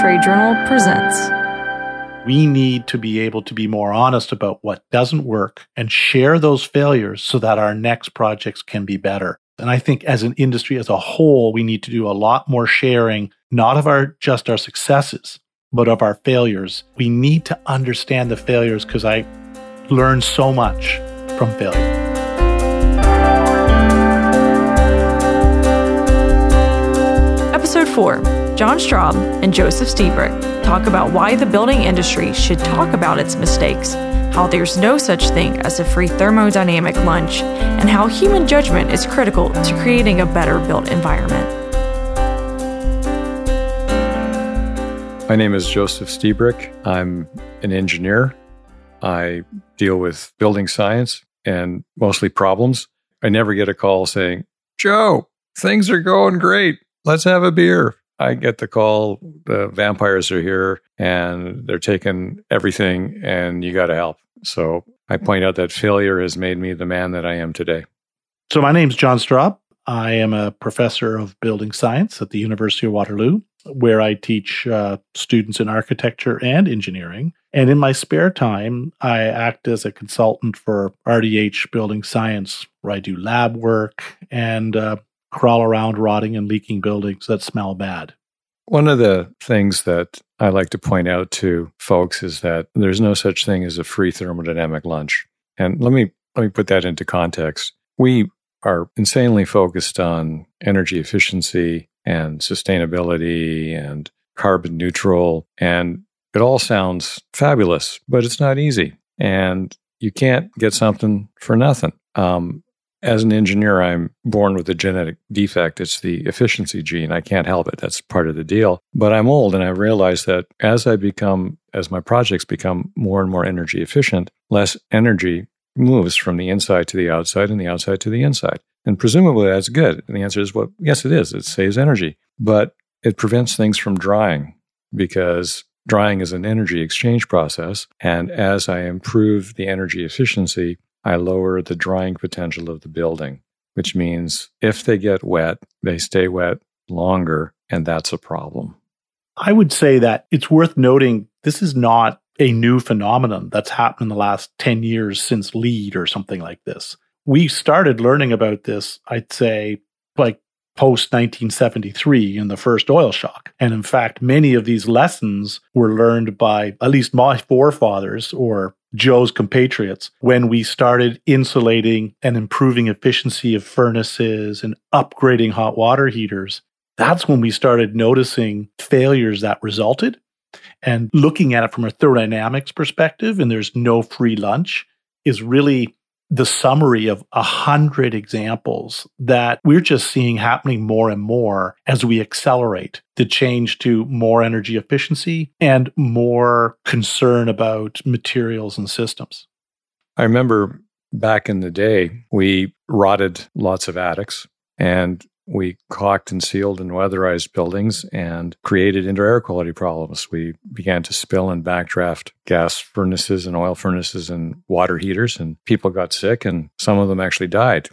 Trade Journal presents. We need to be able to be more honest about what doesn't work and share those failures so that our next projects can be better. And I think as an industry as a whole, we need to do a lot more sharing, not of just our successes, but of our failures. We need to understand the failures because I learned so much from failure. Episode 4, John Straub and Joseph Stiebrich talk about why the building industry should talk about its mistakes, how there's no such thing as a free thermodynamic lunch, and how human judgment is critical to creating a better built environment. My name is Joseph Stiebrich. I'm an engineer. I deal with building science and mostly problems. I never get a call saying, Joe, things are going great. Let's have a beer. I get the call, the vampires are here and they're taking everything and you got to help. So I point out that failure has made me the man that I am today. So my name's John Straub. I am a professor of building science at the University of Waterloo, where I teach students in architecture and engineering. And in my spare time, I act as a consultant for RDH Building Science, where I do lab work and crawl around rotting and leaking buildings that smell bad. One of the things that I like to point out to folks is that there's no such thing as a free thermodynamic lunch. And let me put that into context. We are insanely focused on energy efficiency and sustainability and carbon neutral, and it all sounds fabulous, but it's not easy. And you can't get something for nothing. As an engineer, I'm born with a genetic defect. It's the efficiency gene. I can't help it. That's part of the deal. But I'm old, and I realize that as my projects become more and more energy efficient, less energy moves from the inside to the outside and the outside to the inside. And presumably that's good. And the answer is, well, yes, it is. It saves energy. But it prevents things from drying because drying is an energy exchange process. And as I improve the energy efficiency, I lower the drying potential of the building, which means if they get wet, they stay wet longer, and that's a problem. I would say that it's worth noting this is not a new phenomenon that's happened in the last 10 years since LEED or something like this. We started learning about this, I'd say, like post-1973 in the first oil shock. And in fact, many of these lessons were learned by at least my forefathers or Joe's compatriots when we started insulating and improving efficiency of furnaces and upgrading hot water heaters. That's when we started noticing failures that resulted and looking at it from a thermodynamics perspective, and there's no free lunch, is really the summary of 100 examples that we're just seeing happening more and more as we accelerate the change to more energy efficiency and more concern about materials and systems. I remember back in the day, we rotted lots of attics and we caulked and sealed and weatherized buildings and created indoor air quality problems. We began to spill and backdraft gas furnaces and oil furnaces and water heaters, and people got sick, and some of them actually died.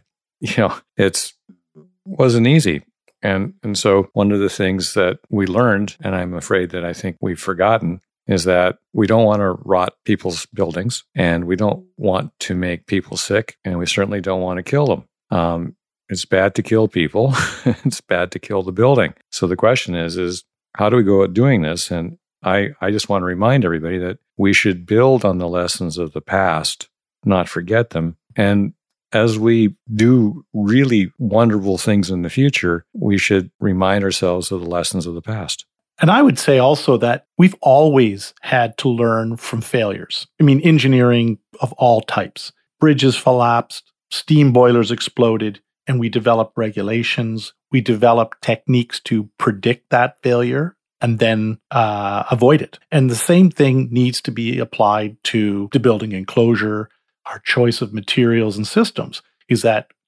It wasn't easy. And so one of the things that we learned, and I'm afraid that I think we've forgotten, is that we don't want to rot people's buildings, and we don't want to make people sick, and we certainly don't want to kill them. It's bad to kill people. It's bad to kill the building. So the question is how do we go about doing this? And I just want to remind everybody that we should build on the lessons of the past, not forget them. And as we do really wonderful things in the future, we should remind ourselves of the lessons of the past. And I would say also that we've always had to learn from failures. I mean, engineering of all types. Bridges collapsed, steam boilers exploded, and we developed regulations. We developed techniques to predict that failure and then avoid it. And the same thing needs to be applied to the building enclosure. Our choice of materials and systems is that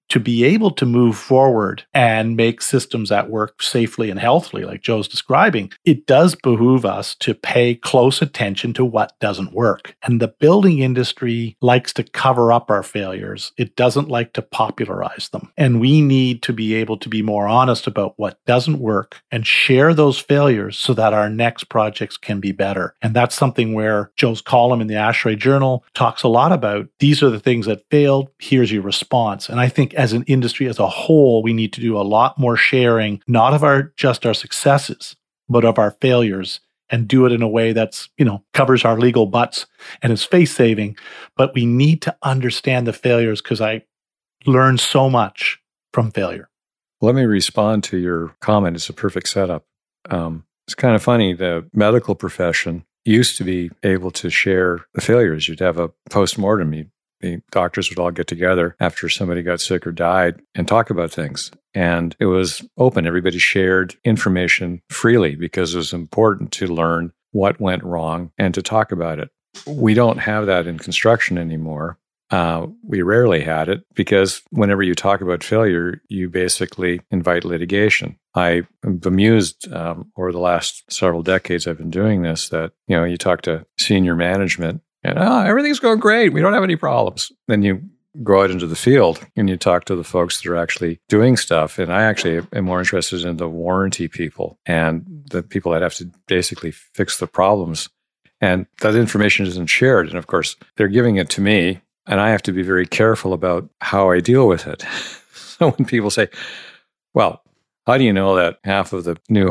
to be able to move forward and make systems that work safely and healthily, like Joe's describing, it does behoove us to pay close attention to what doesn't work. And the building industry likes to cover up our failures. It doesn't like to popularize them. And we need to be able to be more honest about what doesn't work and share those failures so that our next projects can be better. And that's something where Joe's column in the ASHRAE Journal talks a lot about. These are the things that failed. Here's your response. And I think as an industry as a whole, we need to do a lot more sharing, not of just our successes, but of our failures, and do it in a way that's, covers our legal butts and is face-saving. But we need to understand the failures, because I learned so much from failure. Let me respond to your comment. It's a perfect setup. It's kind of funny. The medical profession used to be able to share the failures. You'd have a postmortem. The doctors would all get together after somebody got sick or died and talk about things. And it was open. Everybody shared information freely because it was important to learn what went wrong and to talk about it. We don't have that in construction anymore. We rarely had it because whenever you talk about failure, you basically invite litigation. I am bemused over the last several decades I've been doing this that, you talk to senior management and everything's going great. We don't have any problems. Then you go out into the field and you talk to the folks that are actually doing stuff. And I actually am more interested in the warranty people and the people that have to basically fix the problems. And that information isn't shared. And of course, they're giving it to me. And I have to be very careful about how I deal with it. So when people say, well, how do you know that half of the new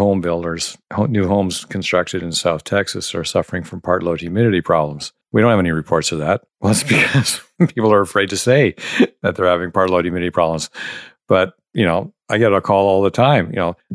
homes constructed in South Texas are suffering from part load humidity problems? We don't have any reports of that. Well, it's because people are afraid to say that they're having part load humidity problems. But, I get a call all the time,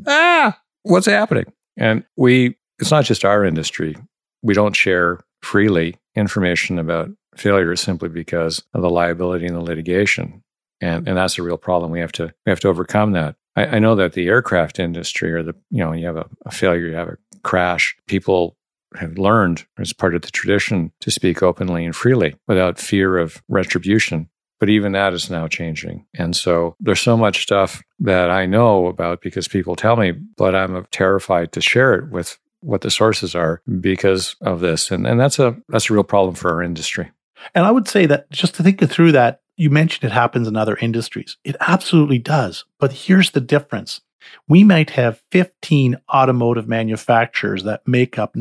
what's happening? And it's not just our industry. We don't share freely information about failure simply because of the liability and the litigation. And that's a real problem. We have to overcome that. I know that the aircraft industry or you have a failure, you have a crash, people have learned as part of the tradition to speak openly and freely without fear of retribution. But even that is now changing. And so there's so much stuff that I know about because people tell me, but I'm terrified to share it with what the sources are because of this. And that's a real problem for our industry. And I would say that just to think through that, you mentioned it happens in other industries. It absolutely does. But here's the difference. We might have 15 automotive manufacturers that make up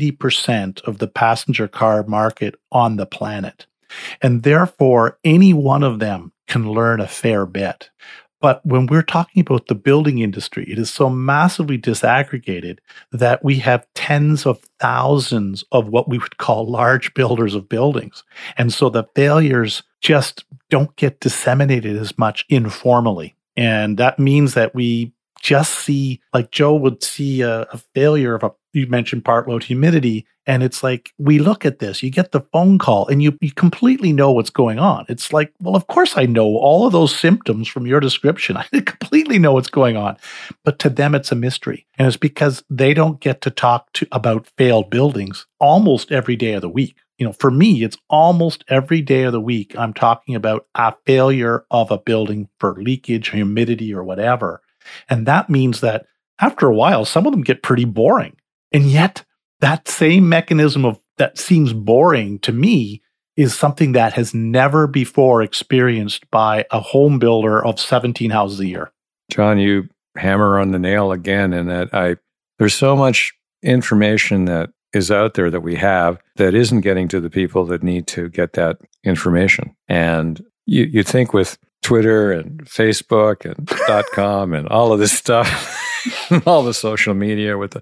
90% of the passenger car market on the planet. And therefore, any one of them can learn a fair bit. But when we're talking about the building industry, it is so massively disaggregated that we have tens of thousands of what we would call large builders of buildings. And so the failures just don't get disseminated as much informally. And that means that we just see, like Joe would see a failure of you mentioned part load humidity. And it's like, we look at this, you get the phone call and you completely know what's going on. It's like, well, of course I know all of those symptoms from your description. I completely know what's going on. But to them, it's a mystery. And it's because they don't get to talk about failed buildings almost every day of the week. For me, it's almost every day of the week, I'm talking about a failure of a building for leakage, humidity, or whatever. And that means that after a while, some of them get pretty boring. And yet that same mechanism that seems boring to me is something that has never before experienced by a home builder of 17 houses a year. John, you hammer on the nail again in that there's so much information that is out there that we have that isn't getting to the people that need to get that information. And you think with Twitter and Facebook and .com and all of this stuff, all the social media with the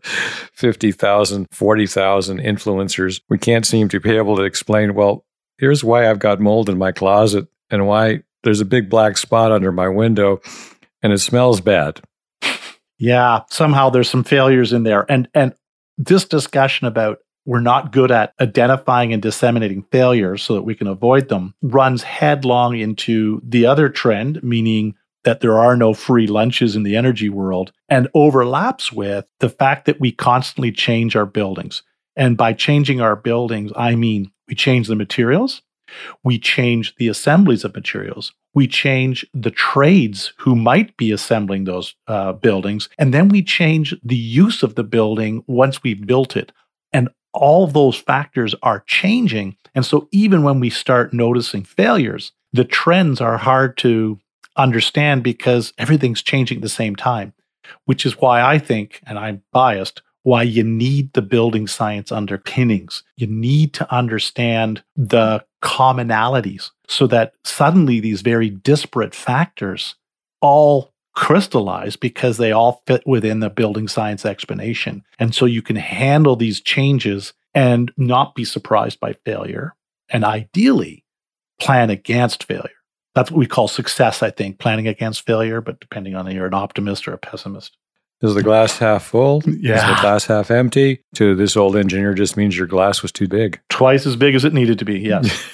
50,000, 40,000 influencers, we can't seem to be able to explain, well, here's why I've got mold in my closet and why there's a big black spot under my window and it smells bad. Yeah, somehow there's some failures in there. And this discussion about we're not good at identifying and disseminating failures so that we can avoid them runs headlong into the other trend, meaning that there are no free lunches in the energy world, and overlaps with the fact that we constantly change our buildings. And by changing our buildings, I mean we change the materials, We change the assemblies of materials. We change the trades who might be assembling those buildings. And then we change the use of the building once we've built it. And all those factors are changing. And so even when we start noticing failures, the trends are hard to understand because everything's changing at the same time, which is why I think, and I'm biased, why you need the building science underpinnings. You need to understand the commonalities so that suddenly these very disparate factors all crystallize because they all fit within the building science explanation. And so you can handle these changes and not be surprised by failure, and ideally plan against failure. That's what we call success, I think, planning against failure, but depending on if you're an optimist or a pessimist. Is the glass half full? Yeah. Is the glass half empty? To this old engineer just means your glass was too big. Twice as big as it needed to be, yes.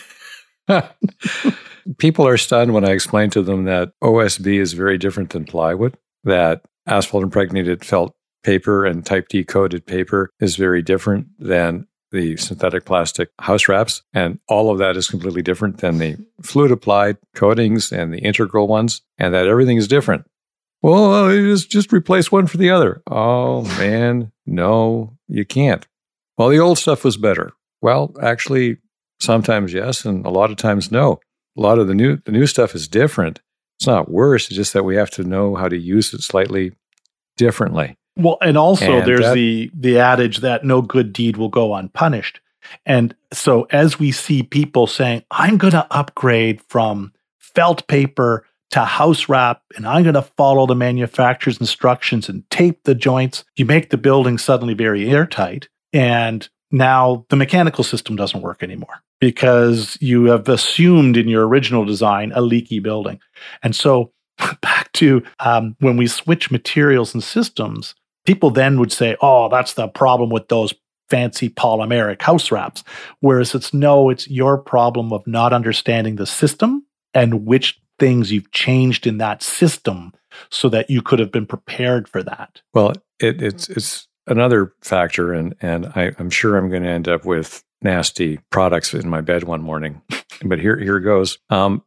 People are stunned when I explain to them that OSB is very different than plywood, that asphalt impregnated felt paper and type D coated paper is very different than the synthetic plastic house wraps. And all of that is completely different than the fluid applied coatings and the integral ones, and that everything is different. Well, just replace one for the other. Oh, man, no, you can't. Well, the old stuff was better. Well, actually, sometimes yes, and a lot of times no. A lot of the new stuff is different. It's not worse. It's just that we have to know how to use it slightly differently. Well, and also there's the adage that no good deed will go unpunished. And so as we see people saying, I'm going to upgrade from felt paper to house wrap, and I'm going to follow the manufacturer's instructions and tape the joints, you make the building suddenly very airtight. And now the mechanical system doesn't work anymore because you have assumed in your original design a leaky building. And so back to when we switch materials and systems, people then would say, oh, that's the problem with those fancy polymeric house wraps. Whereas it's your problem of not understanding the system and which things you've changed in that system so that you could have been prepared for that. Well, it's another factor, and I'm sure I'm going to end up with nasty products in my bed one morning. But here goes.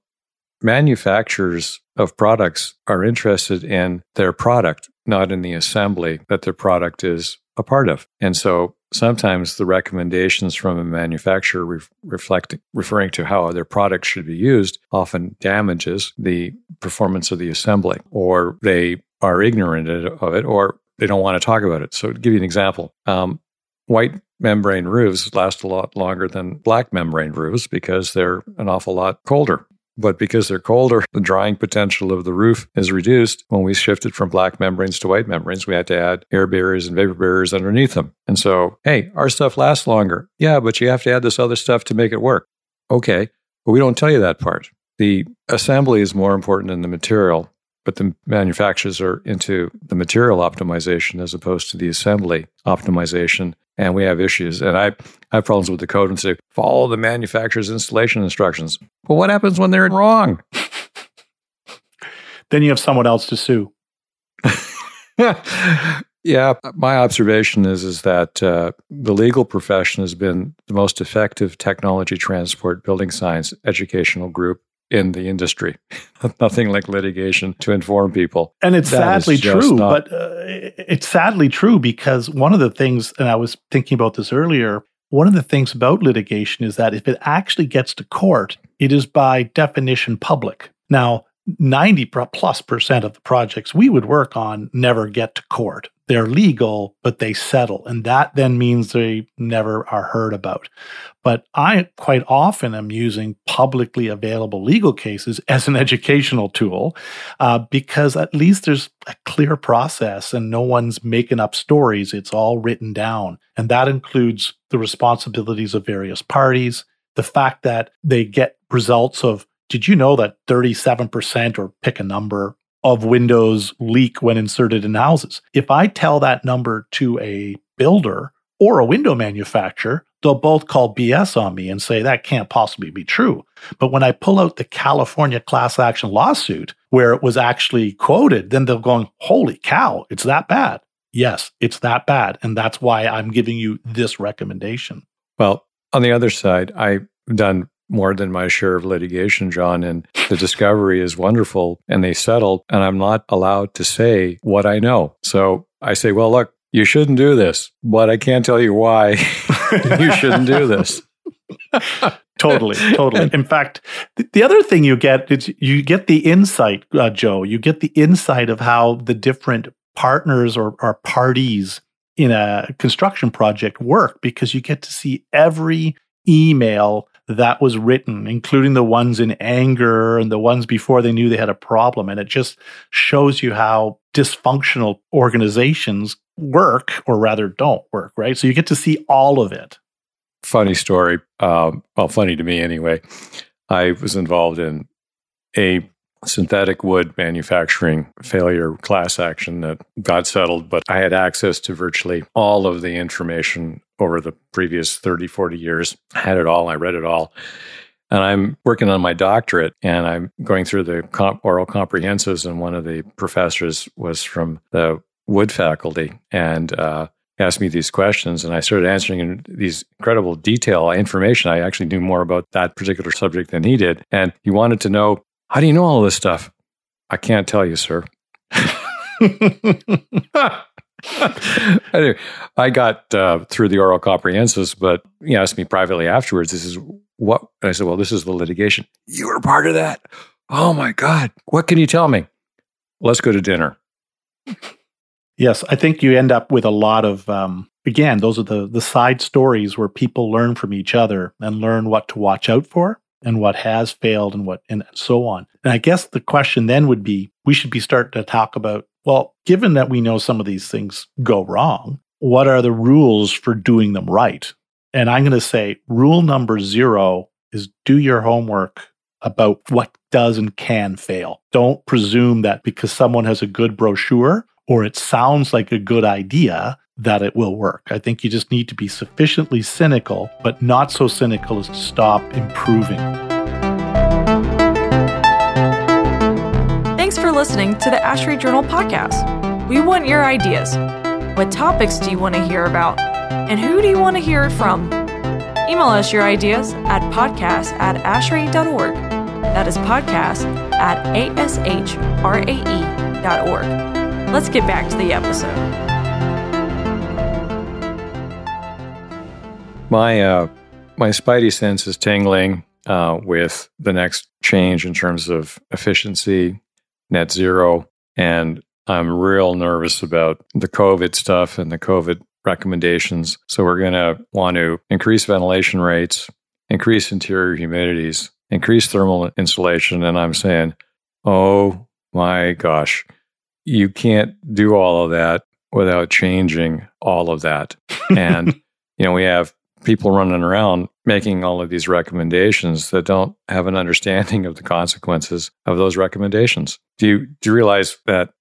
Manufacturers of products are interested in their product, not in the assembly that their product is a part of. And so sometimes the recommendations from a manufacturer referring to how their product should be used often damages the performance of the assembly, or they are ignorant of it, or they don't want to talk about it. So to give you an example, white membrane roofs last a lot longer than black membrane roofs because they're an awful lot colder. But because they're colder, the drying potential of the roof is reduced. When we shifted from black membranes to white membranes, we had to add air barriers and vapor barriers underneath them. And so, hey, our stuff lasts longer. Yeah, but you have to add this other stuff to make it work. Okay, but we don't tell you that part. The assembly is more important than the material, but the manufacturers are into the material optimization as opposed to the assembly optimization. And we have issues. And I have problems with the code and say, follow the manufacturer's installation instructions. But what happens when they're wrong? Then you have someone else to sue. Yeah, my observation is that the legal profession has been the most effective technology transport building science educational group in the industry. Nothing like litigation to inform people. And it's sadly true, but it's sadly true because one of the things, and I was thinking about this earlier, one of the things about litigation is that if it actually gets to court, it is by definition public. Now, 90+% of the projects we would work on never get to court. They're legal, but they settle. And that then means they never are heard about. But I quite often am using publicly available legal cases as an educational tool because at least there's a clear process and no one's making up stories. It's all written down. And that includes the responsibilities of various parties, the fact that they get results of, did you know that 37% or pick a number of windows leak when inserted in houses? If I tell that number to a builder or a window manufacturer, they'll both call BS on me and say that can't possibly be true. But when I pull out the California class action lawsuit where it was actually quoted, then they're going, holy cow, it's that bad. Yes, it's that bad. And that's why I'm giving you this recommendation. Well, on the other side, I've done more than my share of litigation, John, and the discovery is wonderful, and they settled, and I'm not allowed to say what I know. So I say, well, look, you shouldn't do this, but I can't tell you why you shouldn't do this. Totally. In fact, the other thing you get is you get the insight, Joe. You get the insight of how the different partners or parties in a construction project work, because you get to see every email that was written, including the ones in anger and the ones before they knew they had a problem. And it just shows you how dysfunctional organizations work, or rather don't work, right? So you get to see all of it. Funny story. Funny to me anyway. I was involved in a synthetic wood manufacturing failure class action that got settled, but I had access to virtually all of the information over the previous 30, 40 years. I had it all. I read it all. And I'm working on my doctorate, and I'm going through the oral comprehensives, and one of the professors was from the wood faculty, and asked me these questions, and I started answering in these incredible detail information. I actually knew more about that particular subject than he did. And he wanted to know, how do you know all this stuff? I can't tell you, sir. Anyway, I got through the oral comprehensives, but he asked me privately afterwards, this is what? And I said, well, this is the litigation. You were part of that? Oh my God. What can you tell me? Let's go to dinner. Yes, I think you end up with a lot of, again, those are the side stories where people learn from each other and learn what to watch out for and what has failed and so on. And I guess the question then would be, we should be starting to talk about, well, given that we know some of these things go wrong, what are the rules for doing them right? And I'm going to say rule number 0 is do your homework about what does and can fail. Don't presume that because someone has a good brochure or it sounds like a good idea that it will work. I think you just need to be sufficiently cynical, but not so cynical as to stop improving. Thanks for listening to the ASHRAE Journal podcast. We want your ideas. What topics do you want to hear about? And who do you want to hear it from? Email us your ideas at podcast@ashrae.org. That is podcast@ashrae.org. Let's get back to the episode. My spidey sense is tingling with the next change in terms of efficiency, net zero, and I'm real nervous about the COVID stuff and the COVID recommendations. So we're going to want to increase ventilation rates, increase interior humidities, increase thermal insulation, and I'm saying, oh my gosh, you can't do all of that without changing all of that. And, we have people running around making all of these recommendations that don't have an understanding of the consequences of those recommendations. Do you realize that,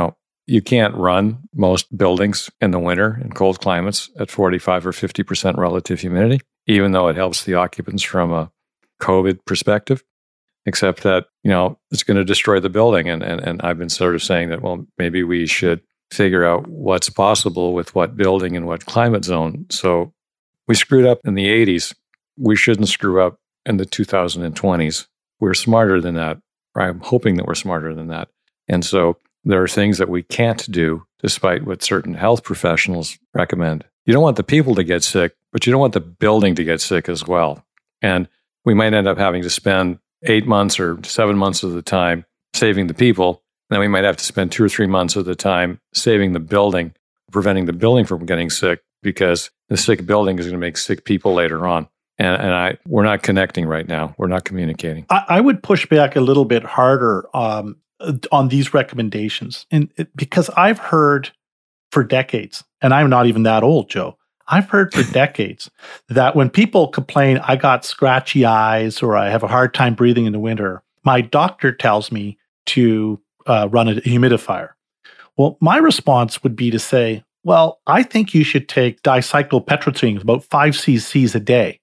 you can't run most buildings in the winter in cold climates at 45 or 50% relative humidity, even though it helps the occupants from a COVID perspective? Except that, it's going to destroy the building. And I've been sort of saying that, well, maybe we should figure out what's possible with what building and what climate zone. So we screwed up in the 80s. We shouldn't screw up in the 2020s. We're smarter than that. Or I'm hoping that we're smarter than that. And so there are things that we can't do, despite what certain health professionals recommend. You don't want the people to get sick, but you don't want the building to get sick as well. And we might end up having to spend 8 months or 7 months of the time saving the people. And then we might have to spend 2 or 3 months of the time saving the building, preventing the building from getting sick, because the sick building is going to make sick people later on. And we're not connecting right now. We're not communicating. I would push back a little bit harder on these recommendations. Because I've heard for decades, and I'm not even that old, Joe, I've heard for decades that when people complain, I got scratchy eyes or I have a hard time breathing in the winter, my doctor tells me to run a humidifier. Well, my response would be to say, well, I think you should take dicyclopentadine, about 5 cc's a day.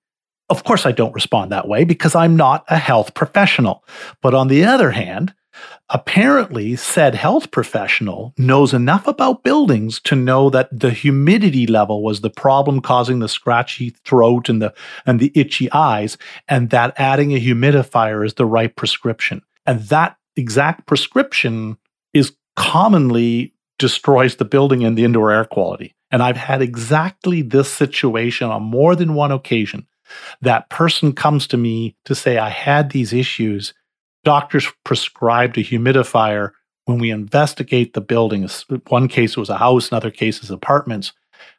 Of course, I don't respond that way because I'm not a health professional. But on the other hand, apparently said health professional knows enough about buildings to know that the humidity level was the problem causing the scratchy throat and the itchy eyes, and that adding a humidifier is the right prescription. And that exact prescription is commonly destroys the building and the indoor air quality. And I've had exactly this situation on more than one occasion. That person comes to me to say, I had these issues. Doctors prescribed a humidifier. When we investigate the building, one case was a house, another case is apartments.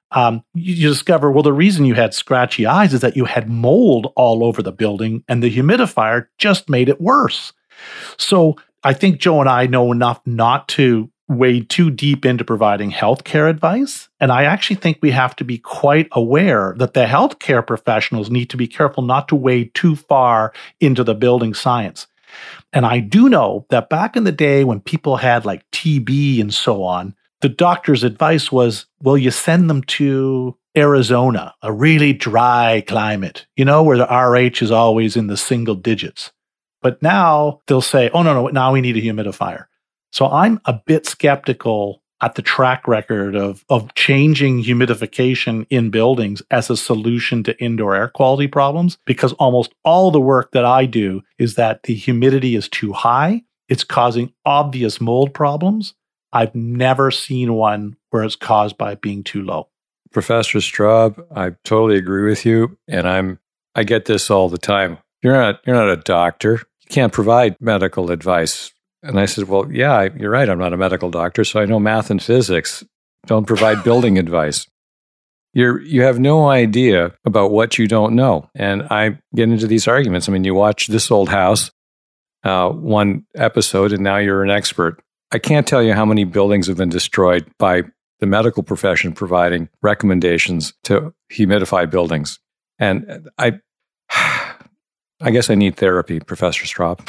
You discover, well, the reason you had scratchy eyes is that you had mold all over the building, and the humidifier just made it worse. So I think Joe and I know enough not to wade too deep into providing healthcare advice. And I actually think we have to be quite aware that the healthcare professionals need to be careful not to wade too far into the building science. And I do know that back in the day when people had like TB and so on, the doctor's advice was, well, you send them to Arizona, a really dry climate, where the RH is always in the single digits. But now they'll say, oh, no, now we need a humidifier. So I'm a bit skeptical at the track record of changing humidification in buildings as a solution to indoor air quality problems, because almost all the work that I do is that the humidity is too high. It's causing obvious mold problems. I've never seen one where it's caused by being too low. Professor Straub, I totally agree with you. And I get this all the time. You're not a doctor. You can't provide medical advice. And I said, well, yeah, you're right. I'm not a medical doctor, so I know math and physics. Don't provide building advice. You have no idea about what you don't know. And I get into these arguments. I mean, you watch This Old House, one episode, and now you're an expert. I can't tell you how many buildings have been destroyed by the medical profession providing recommendations to humidify buildings. And I guess I need therapy, Professor Straub.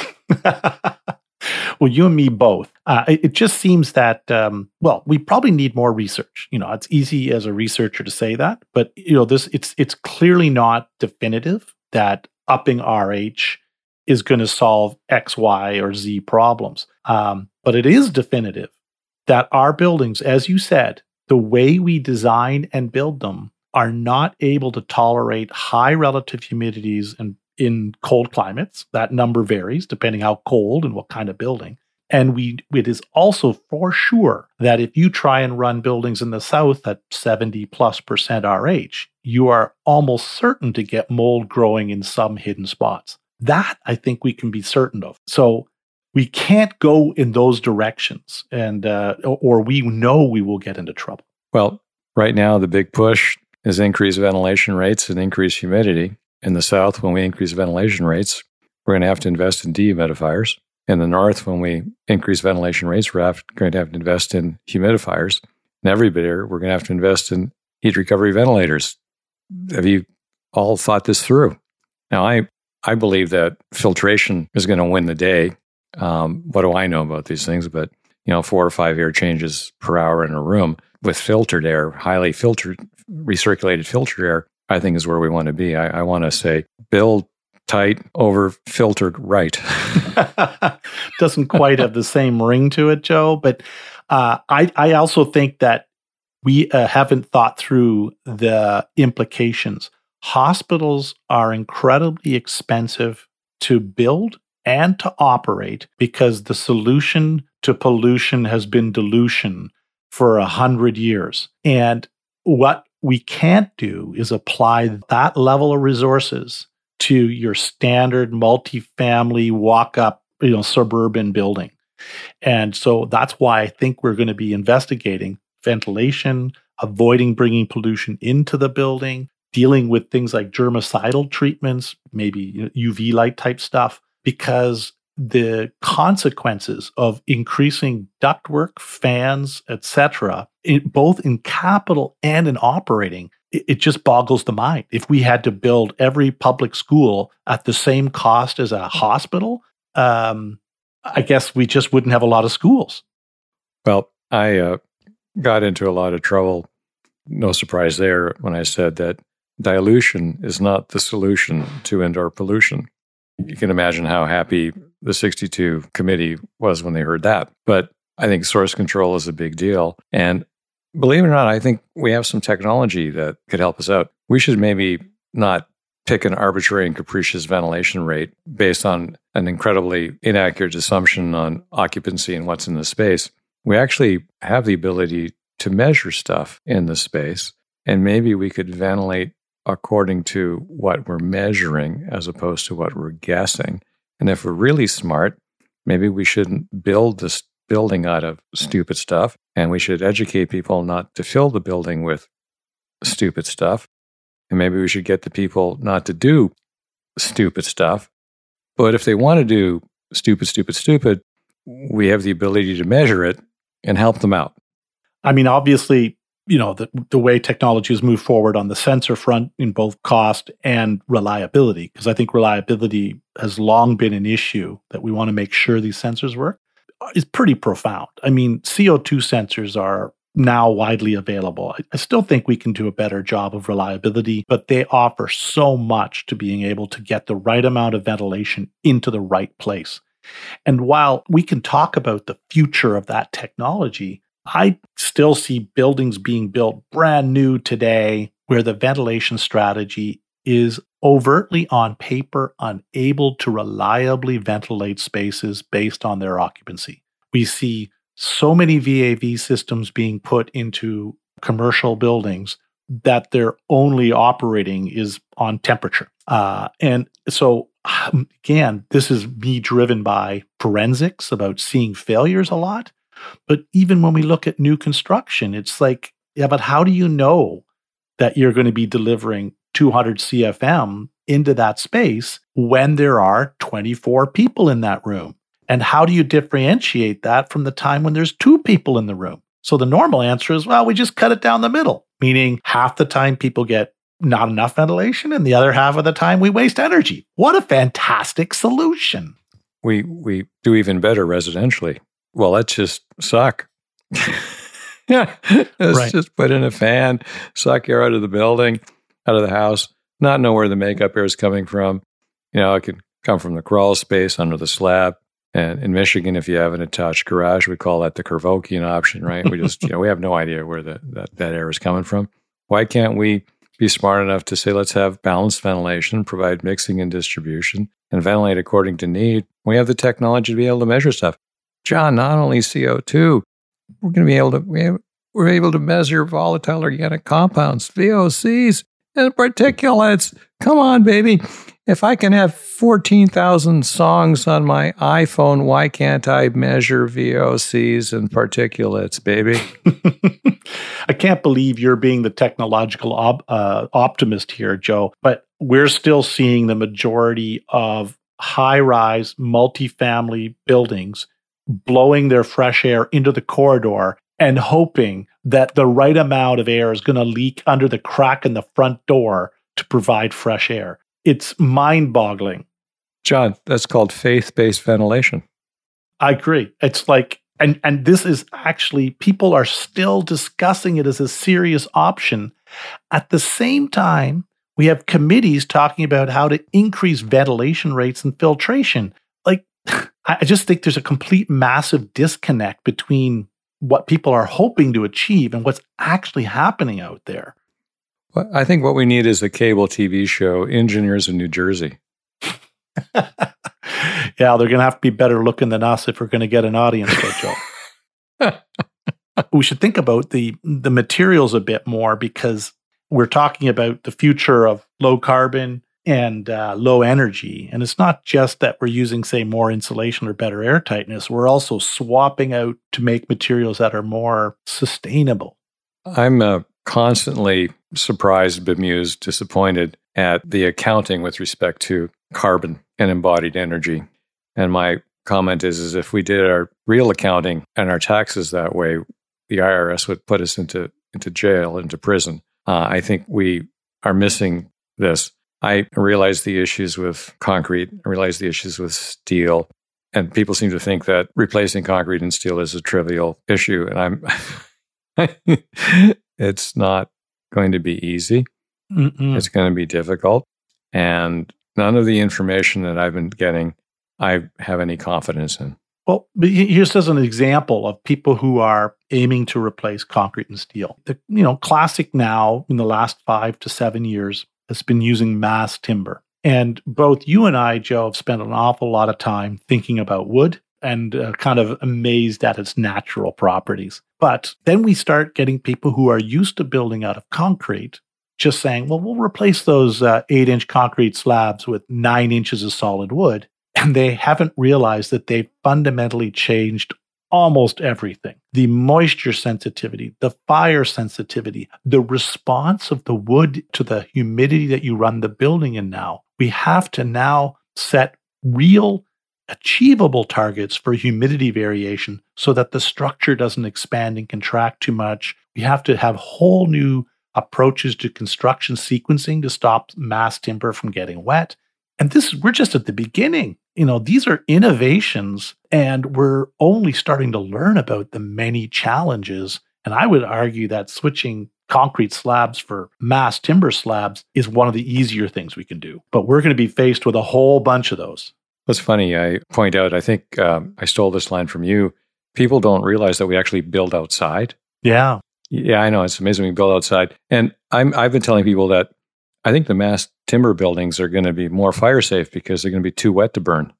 Well, you and me both. It just seems that, we probably need more research. It's easy as a researcher to say that, but it's clearly not definitive that upping RH is going to solve X, Y, or Z problems. But it is definitive that our buildings, as you said, the way we design and build them are not able to tolerate high relative humidities and in cold climates. That number varies depending how cold and what kind of building. And it is also for sure that if you try and run buildings in the south at 70+% RH, you are almost certain to get mold growing in some hidden spots. That I think we can be certain of. So we can't go in those directions, and or we know we will get into trouble. Well, right now the big push is increase ventilation rates and increase humidity. In the south, when we increase ventilation rates, we're going to have to invest in dehumidifiers. In the north, when we increase ventilation rates, we're going to have to invest in humidifiers. And everywhere, we're going to have to invest in heat recovery ventilators. Have you all thought this through? Now, I believe that filtration is going to win the day. What do I know about these things? But 4 or 5 air changes per hour in a room with filtered air, highly filtered, recirculated filtered air, I think is where we want to be. I want to say build tight over filtered right. Doesn't quite have the same ring to it, Joe. But I also think that we haven't thought through the implications. Hospitals are incredibly expensive to build and to operate because the solution to pollution has been dilution for 100 years. And what we can't do is apply that level of resources to your standard multifamily walk-up, suburban building. And so that's why I think we're going to be investigating ventilation, avoiding bringing pollution into the building, dealing with things like germicidal treatments, maybe UV light type stuff, because the consequences of increasing ductwork, fans, etc., both in capital and in operating, it just boggles the mind. If we had to build every public school at the same cost as a hospital, I guess we just wouldn't have a lot of schools. Well, I got into a lot of trouble, no surprise there, when I said that dilution is not the solution to indoor pollution. You can imagine how happy the 62 committee was when they heard that. But I think source control is a big deal. And believe it or not, I think we have some technology that could help us out. We should maybe not pick an arbitrary and capricious ventilation rate based on an incredibly inaccurate assumption on occupancy and what's in the space. We actually have the ability to measure stuff in the space, and maybe we could ventilate according to what we're measuring as opposed to what we're guessing. And if we're really smart, maybe we shouldn't build this building out of stupid stuff, and we should educate people not to fill the building with stupid stuff. And maybe we should get the people not to do stupid stuff. But if they want to do stupid, we have the ability to measure it and help them out. I mean, obviously, the way technology has moved forward on the sensor front in both cost and reliability, because I think reliability has long been an issue that we want to make sure these sensors work, is pretty profound. I mean, CO2 sensors are now widely available. I still think we can do a better job of reliability, but they offer so much to being able to get the right amount of ventilation into the right place. And while we can talk about the future of that technology, I still see buildings being built brand new today where the ventilation strategy is overtly on paper unable to reliably ventilate spaces based on their occupancy. We see so many VAV systems being put into commercial buildings that their only operating is on temperature. And so, again, this is me driven by forensics about seeing failures a lot. But even when we look at new construction, it's like, yeah, but how do you know that you're going to be delivering 200 CFM into that space when there are 24 people in that room? And how do you differentiate that from the time when there's 2 people in the room? So the normal answer is, well, we just cut it down the middle, meaning half the time people get not enough ventilation and the other half of the time we waste energy. What a fantastic solution. We do even better residentially. Well, let's just suck. Yeah, let's just put in a fan, suck air out of the building, out of the house, not know where the makeup air is coming from. It could come from the crawl space under the slab. And in Michigan, if you have an attached garage, we call that the Kervokian option, right? We just, we have no idea where that air is coming from. Why can't we be smart enough to say, let's have balanced ventilation, provide mixing and distribution, and ventilate according to need? We have the technology to be able to measure stuff. John, not only CO2, we're going to be able to, we're able to measure volatile organic compounds, VOCs, and particulates. Come on, baby. If I can have 14,000 songs on my iPhone, why can't I measure VOCs and particulates, baby? I can't believe you're being the technological optimist here, Joe, but we're still seeing the majority of high-rise multifamily buildings blowing their fresh air into the corridor and hoping that the right amount of air is going to leak under the crack in the front door to provide fresh air. It's mind-boggling. John, that's called faith-based ventilation. I agree. It's like, and this is actually, people are still discussing it as a serious option. At the same time, we have committees talking about how to increase ventilation rates and filtration. Like, I just think there's a complete massive disconnect between what people are hoping to achieve and what's actually happening out there. Well, I think what we need is a cable TV show, Engineers in New Jersey. Yeah, they're going to have to be better looking than us if we're going to get an audience there, Joe. We should think about the materials a bit more, because we're talking about the future of low carbon and low energy. And it's not just that we're using, say, more insulation or better air tightness. We're also swapping out to make materials that are more sustainable. I'm constantly surprised, bemused, disappointed at the accounting with respect to carbon and embodied energy. And my comment is if we did our real accounting and our taxes that way, the IRS would put us into jail, into prison. I think we are missing this. I realize the issues with concrete. I realize the issues with steel. And people seem to think that replacing concrete and steel is a trivial issue. And it's not going to be easy. It's going to be difficult. And none of the information that I've been getting, I have any confidence in. Well, here's as an example of people who are aiming to replace concrete and steel. The classic now in the last 5 to 7 years has been using mass timber. And both you and I, Joe, have spent an awful lot of time thinking about wood and kind of amazed at its natural properties. But then we start getting people who are used to building out of concrete just saying, well, we'll replace those 8-inch concrete slabs with 9 inches of solid wood. And they haven't realized that they've fundamentally changed almost everything. The moisture sensitivity, the fire sensitivity, the response of the wood to the humidity that you run the building in now. We have to now set real achievable targets for humidity variation so that the structure doesn't expand and contract too much. We have to have whole new approaches to construction sequencing to stop mass timber from getting wet. And we're just at the beginning. These are innovations, and we're only starting to learn about the many challenges. And I would argue that switching concrete slabs for mass timber slabs is one of the easier things we can do. But we're going to be faced with a whole bunch of those. That's funny. I point out, I think I stole this line from you. People don't realize that we actually build outside. Yeah. Yeah, I know. It's amazing we build outside. And I've been telling people that I think the mass timber buildings are going to be more fire safe because they're going to be too wet to burn.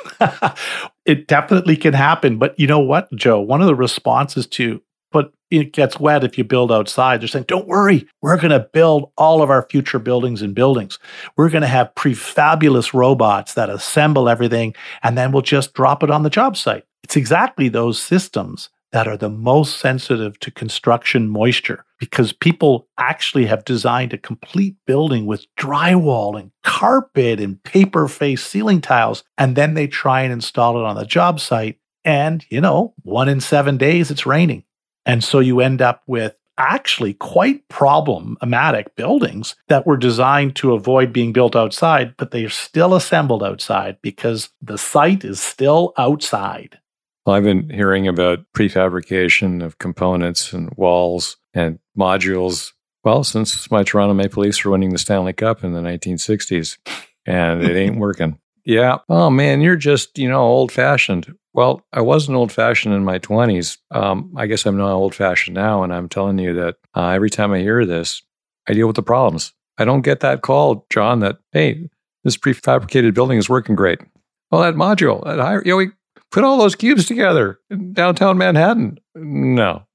It definitely can happen. But you know what, Joe? One of the responses to, but it gets wet if you build outside. They're saying, don't worry, we're going to build all of our future buildings in buildings. We're going to have prefabulous robots that assemble everything, and then we'll just drop it on the job site. It's exactly those systems that are the most sensitive to construction moisture, because people actually have designed a complete building with drywall and carpet and paper-faced ceiling tiles, and then they try and install it on the job site, and 1 in 7 days it's raining. And so you end up with actually quite problematic buildings that were designed to avoid being built outside, but they are still assembled outside because the site is still outside. Well, I've been hearing about prefabrication of components and walls and modules, since my Toronto Maple Leafs were winning the Stanley Cup in the 1960s, and it ain't working. Yeah. Oh, man, you're just, old-fashioned. Well, I wasn't old-fashioned in my 20s. I guess I'm not old-fashioned now, and I'm telling you that every time I hear this, I deal with the problems. I don't get that call, John, that, hey, this prefabricated building is working great. Well, that module, we put all those cubes together in downtown Manhattan. No.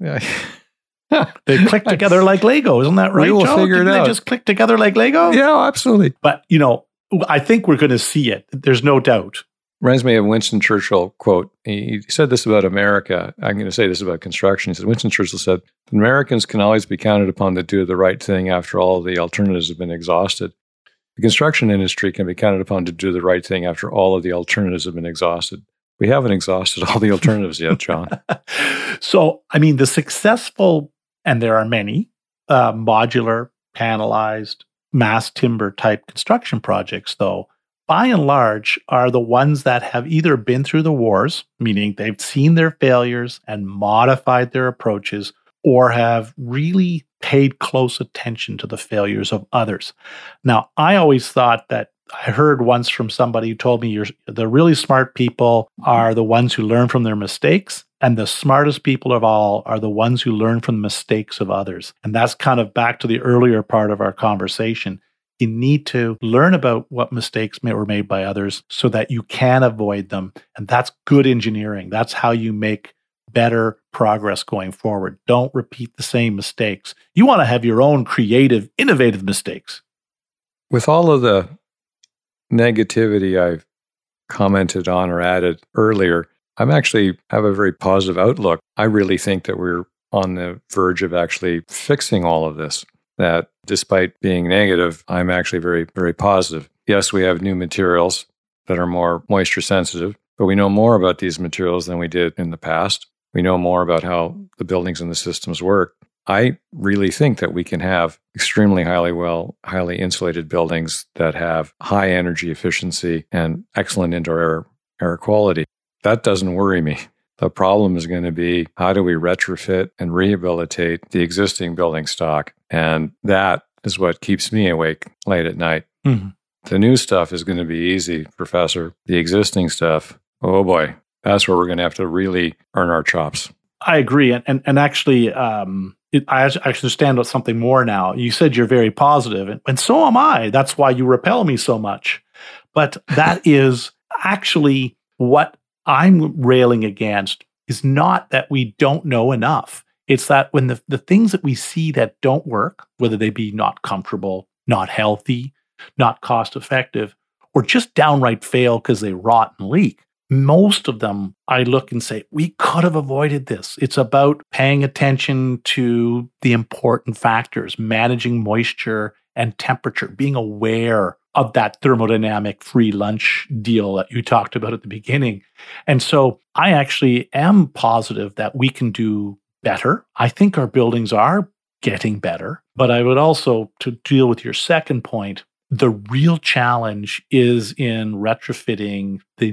They click together like Lego. Isn't that right, We will Joe? figure Didn't it out. They just click together like Lego? Yeah, absolutely. But, I think we're going to see it. There's no doubt. Reminds me of Winston Churchill quote. He said this about America. I'm going to say this about construction. He said, Winston Churchill said, Americans can always be counted upon to do the right thing after all the alternatives have been exhausted. The construction industry can be counted upon to do the right thing after all of the alternatives have been exhausted. We haven't exhausted all the alternatives yet, John. So, the successful, and there are many, modular, panelized, mass timber type construction projects, though, by and large, are the ones that have either been through the wars, meaning they've seen their failures and modified their approaches, or have really paid close attention to the failures of others. Now, I always thought that I heard once from somebody who told me the really smart people are the ones who learn from their mistakes, and the smartest people of all are the ones who learn from the mistakes of others. And that's kind of back to the earlier part of our conversation. You need to learn about what mistakes were made by others so that you can avoid them. And that's good engineering. That's how you make better progress going forward. Don't repeat the same mistakes. You want to have your own creative, innovative mistakes. With all of the negativity I've commented on or added earlier, I'm actually have a very positive outlook. I really think that we're on the verge of actually fixing all of this. That despite being negative, I'm actually very, very positive. Yes, we have new materials that are more moisture sensitive, but we know more about these materials than we did in the past. We know more about how the buildings and the systems work. I really think that we can have extremely highly insulated buildings that have high energy efficiency and excellent indoor air quality. That doesn't worry me. The problem is going to be, how do we retrofit and rehabilitate the existing building stock? And that is what keeps me awake late at night. Mhm. The new stuff is going to be easy, Professor. The existing stuff, oh boy, that's where we're going to have to really earn our chops. I agree. And actually, I understand about something more now. You said you're very positive, and so am I. That's why you repel me so much. But that is actually what I'm railing against, is not that we don't know enough. It's that when the things that we see that don't work, whether they be not comfortable, not healthy, not cost effective, or just downright fail because they rot and leak, most of them I look and say, we could have avoided this. It's about paying attention to the important factors, managing moisture and temperature, being aware of that thermodynamic free lunch deal that you talked about at the beginning. And so I actually am positive that we can do better. I think our buildings are getting better. But I would also, to deal with your second point, the real challenge is in retrofitting the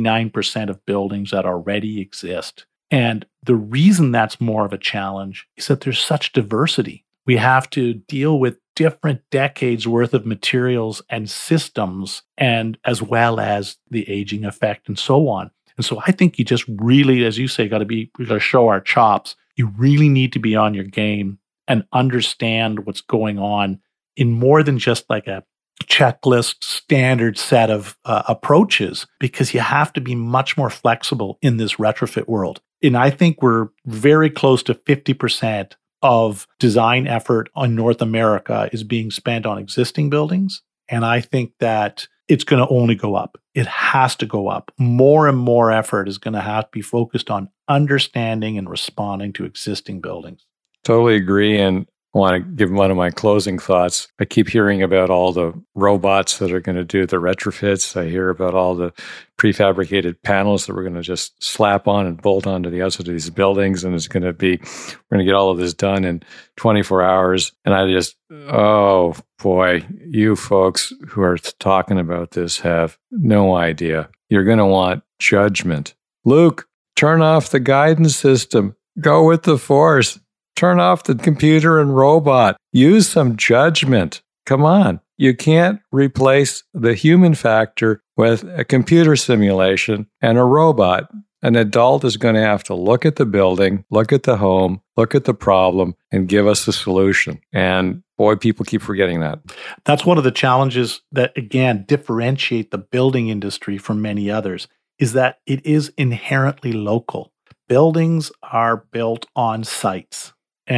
99% of buildings that already exist. And the reason that's more of a challenge is that there's such diversity. We have to deal with different decades worth of materials and systems, and as well as the aging effect and so on. And so I think you just really, as you say, we got to show our chops. You really need to be on your game and understand what's going on in more than just like a checklist standard set of approaches, because you have to be much more flexible in this retrofit world. And I think we're very close to 50% of design effort on North America is being spent on existing buildings. And I think that it's going to only go up. It has to go up. More and more effort is going to have to be focused on understanding and responding to existing buildings. Totally agree. And I want to give one of my closing thoughts. I keep hearing about all the robots that are going to do the retrofits. I hear about all the prefabricated panels that we're going to just slap on and bolt onto the outside of these buildings. And we're going to get all of this done in 24 hours. And I just, oh boy, you folks who are talking about this have no idea. You're going to want judgment. Luke, turn off the guidance system. Go with the force. Turn off the computer and robot. Use some judgment. Come on. You can't replace the human factor with a computer simulation and a robot. An adult is going to have to look at the building, look at the home, look at the problem, and give us the solution. And boy, people keep forgetting that. That's one of the challenges that, again, differentiate the building industry from many others, is that it is inherently local. Buildings are built on sites,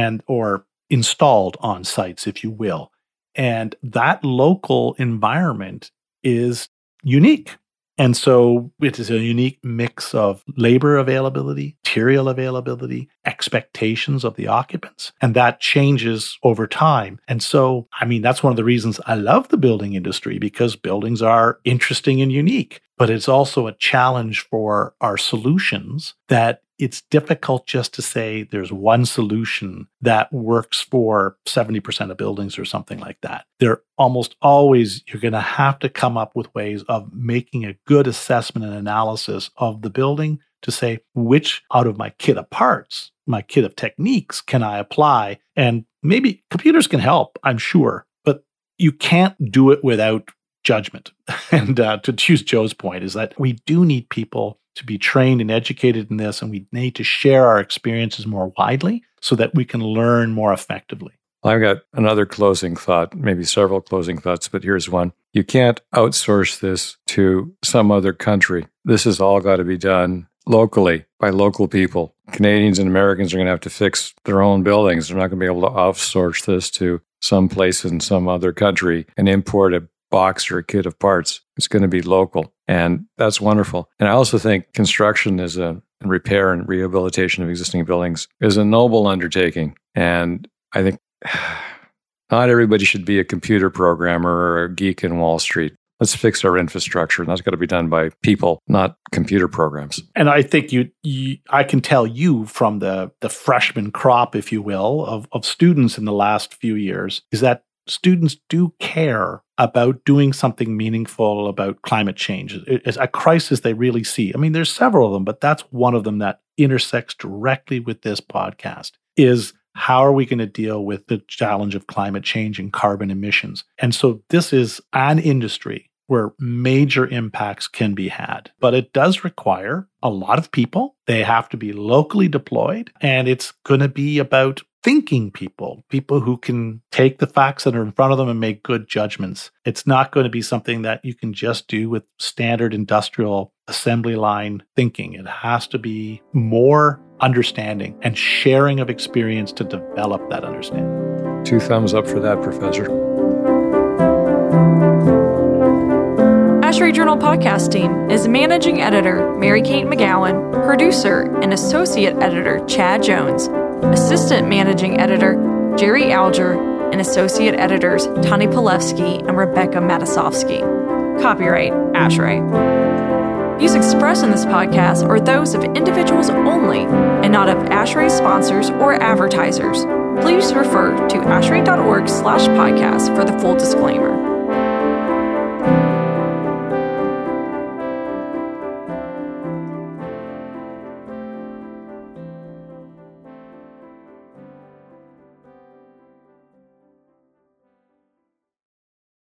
or installed on sites, if you will. And that local environment is unique. And so it is a unique mix of labor availability, material availability, expectations of the occupants. And that changes over time. And so, that's one of the reasons I love the building industry, because buildings are interesting and unique. But it's also a challenge for our solutions that it's difficult just to say there's one solution that works for 70% of buildings or something like that. You're going to have to come up with ways of making a good assessment and analysis of the building to say, which out of my kit of parts, my kit of techniques can I apply? And maybe computers can help, I'm sure, but you can't do it without judgment. And to use Joe's point, is that we do need people to be trained and educated in this, and we need to share our experiences more widely so that we can learn more effectively. I've got another closing thought, maybe several closing thoughts, but here's one. You can't outsource this to some other country. This has all got to be done locally by local people. Canadians and Americans are going to have to fix their own buildings. They're not going to be able to outsource this to some place in some other country and import a box or a kit of parts. It's going to be local. And that's wonderful. And I also think construction and repair and rehabilitation of existing buildings is a noble undertaking. And I think not everybody should be a computer programmer or a geek in Wall Street. Let's fix our infrastructure. And that's got to be done by people, not computer programs. And I think I can tell you from the freshman crop, if you will, of students in the last few years, is that students do care about doing something meaningful about climate change. It's a crisis they really see. There's several of them, but that's one of them that intersects directly with this podcast, is How are we going to deal with the challenge of climate change and carbon emissions? And so this is an industry where major impacts can be had. But it does require a lot of people. They have to be locally deployed. And it's going to be about thinking people who can take the facts that are in front of them and make good judgments. It's not going to be something that you can just do with standard industrial assembly line thinking. It has to be more understanding and sharing of experience to develop that understanding. 2 thumbs up for that, Professor. ASHRAE Journal podcast team is managing editor Mary Kate McGowan, producer and associate editor Chad Jones, assistant managing editor Jerry Alger, and associate editors Tani Polewski and Rebecca Matasovsky. Copyright ASHRAE. Views expressed in this podcast are those of individuals only and not of ASHRAE sponsors or advertisers. Please refer to ashrae.org/podcast for the full disclaimer.